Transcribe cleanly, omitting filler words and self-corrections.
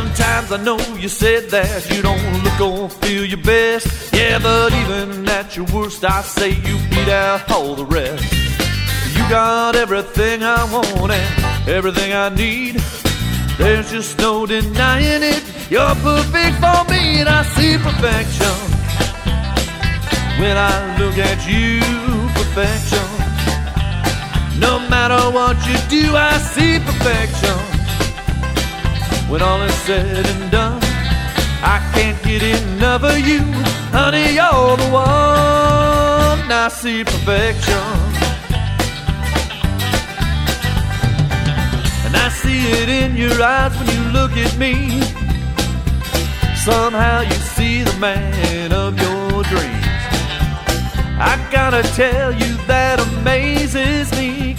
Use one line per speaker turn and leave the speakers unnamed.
Sometimes I know you said that you don't look or feel your best. Yeah, but even at your worst, I say you beat out all the rest. You got everything I want and everything I need. There's just no denying it. You're perfect for me, and I see perfection when I look at you. Perfection. No matter what you do, I see perfection. When all is said and done, I can't get enough of you. Honey, you're the one. I see perfection. And I see it in your eyes when you look at me. Somehow you see the man of your dreams. I gotta tell you, that amazes me.